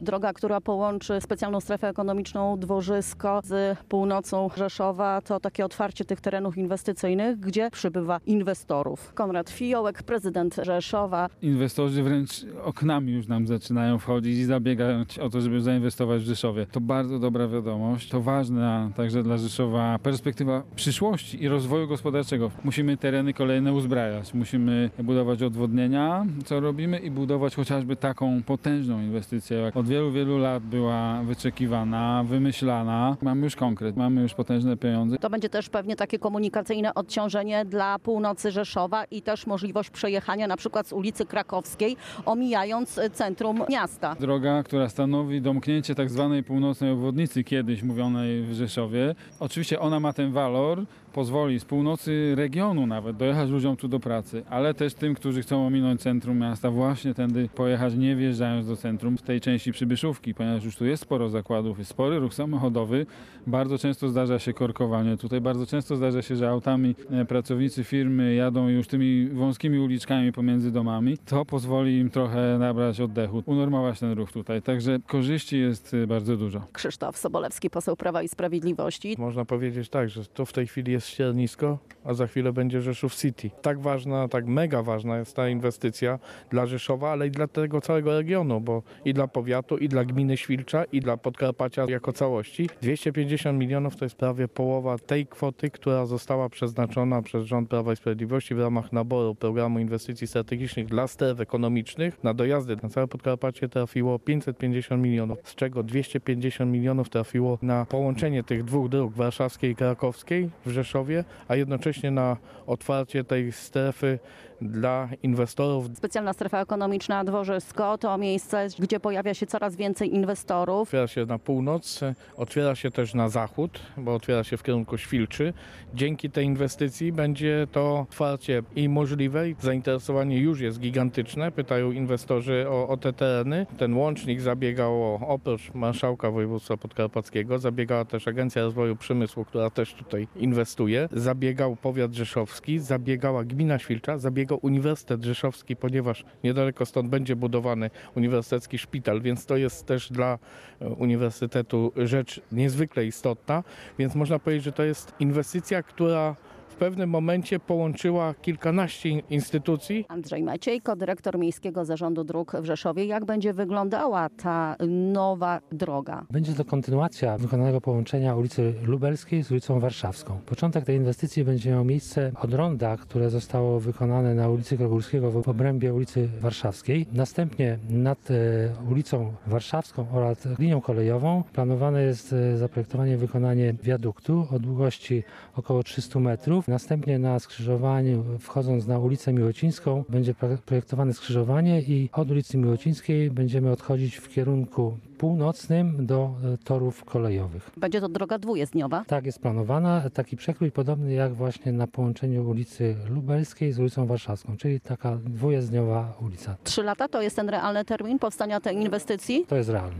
Droga, która połączy specjalną strefę ekonomiczną Dworzysko z północą Rzeszowa, to takie otwarcie tych terenów inwestycyjnych, gdzie przybywa inwestorów. Konrad Fiołek, prezydent Rzeszowa. Inwestorzy wręcz oknami już nam zaczynają wchodzić i zabiegać o to, żeby zainwestować w Rzeszowie. To bardzo dobra wiadomość. To ważna także dla Rzeszowa perspektywa przyszłości i rozwoju gospodarczego. Musimy tereny kolejne uzbrajać. Musimy budować odwodnienia, co robimy, i budować chociażby taką potężną inwestycję, jak od wielu, wielu lat była wyczekiwana, wymyślana. Mamy już konkret, mamy już potężne pieniądze. To będzie też pewnie takie komunikacyjne odciążenie dla północy Rzeszowa i też możliwość przejechania na przykład z ulicy Krakowskiej, omijając centrum miasta. Droga, która stanowi domknięcie tak zwanej północnej obwodnicy, kiedyś mówionej w Rzeszowie. Oczywiście ona ma ten walor, pozwoli z północy regionu nawet dojechać ludziom tu do pracy, ale też tym, którzy chcą ominąć centrum miasta, właśnie tędy pojechać, nie wjeżdżając do centrum, w tej części Przybyszówki, ponieważ już tu jest sporo zakładów, jest spory ruch samochodowy. Bardzo często zdarza się korkowanie tutaj, bardzo często zdarza się, że autami pracownicy firmy jadą już tymi wąskimi uliczkami pomiędzy domami. To pozwoli im trochę nabrać oddechu, unormować ten ruch tutaj, także korzyści jest bardzo dużo. Krzysztof Sobolewski, poseł Prawa i Sprawiedliwości. Można powiedzieć tak, że to w tej chwili jest ściernisko, a za chwilę będzie Rzeszów City. Tak ważna, tak mega ważna jest ta inwestycja dla Rzeszowa, ale i dla tego całego regionu, bo i dla powiatu, i dla gminy Świlcza, i dla Podkarpacia jako całości. 250 milionów to jest prawie połowa tej kwoty, która została przeznaczona przez rząd Prawa i Sprawiedliwości w ramach naboru programu inwestycji strategicznych dla stref ekonomicznych. Na dojazdy na całe Podkarpacie trafiło 550 milionów, z czego 250 milionów trafiło na połączenie tych dwóch dróg, warszawskiej i krakowskiej w Rzeszowie, a jednocześnie na otwarcie tej strefy dla inwestorów. Specjalna strefa ekonomiczna Dworzysko to miejsce, gdzie pojawia się coraz więcej inwestorów. Otwiera się na północ, otwiera się też na zachód, bo otwiera się w kierunku Świlczy. Dzięki tej inwestycji będzie to otwarcie i możliwe, i zainteresowanie już jest gigantyczne. Pytają inwestorzy o te tereny. Ten łącznik zabiegał oprócz marszałka województwa podkarpackiego, zabiegała też Agencja Rozwoju Przemysłu, która też tutaj inwestuje. Zabiegał powiat rzeszowski, zabiegała gmina Świlcza, zabiegał Uniwersytet Rzeszowski, ponieważ niedaleko stąd będzie budowany uniwersytecki szpital, więc to jest też dla uniwersytetu rzecz niezwykle istotna, więc można powiedzieć, że to jest inwestycja, która w pewnym momencie połączyła kilkanaście instytucji. Andrzej Maciejko, dyrektor Miejskiego Zarządu Dróg w Rzeszowie. Jak będzie wyglądała ta nowa droga? Będzie to kontynuacja wykonanego połączenia ulicy Lubelskiej z ulicą Warszawską. Początek tej inwestycji będzie miał miejsce od ronda, które zostało wykonane na ulicy Krogórskiego w obrębie ulicy Warszawskiej. Następnie nad ulicą Warszawską oraz linią kolejową planowane jest zaprojektowanie i wykonanie wiaduktu o długości około 300 metrów. Następnie na skrzyżowaniu, wchodząc na ulicę Miłocińską, będzie projektowane skrzyżowanie i od ulicy Miłocińskiej będziemy odchodzić w kierunku północnym do torów kolejowych. Będzie to droga dwujezdniowa? Tak jest planowana. Taki przekrój podobny jak właśnie na połączeniu ulicy Lubelskiej z ulicą Warszawską, czyli taka dwujezdniowa ulica. 3 lata to jest ten realny termin powstania tej inwestycji? To jest realny.